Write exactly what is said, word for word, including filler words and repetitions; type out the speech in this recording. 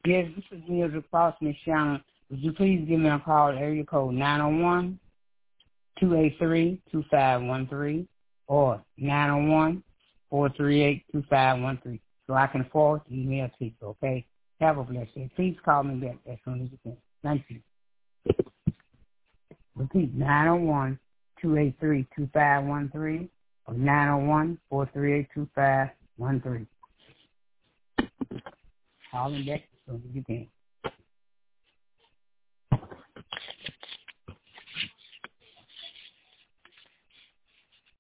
Yes, this is Mildred Cross, Miss Shannon. Would you please give me a call at area code nine oh one, two eight three, two five one three or nine oh one, four three eight, two five one three so I can forward the email to you, okay? Have a blessed day. Please call me back as soon as you can. Thank you. Repeat, nine oh one, two eight three, two five one three or nine oh one, four three eight, two five one three. Call me back as soon as you can.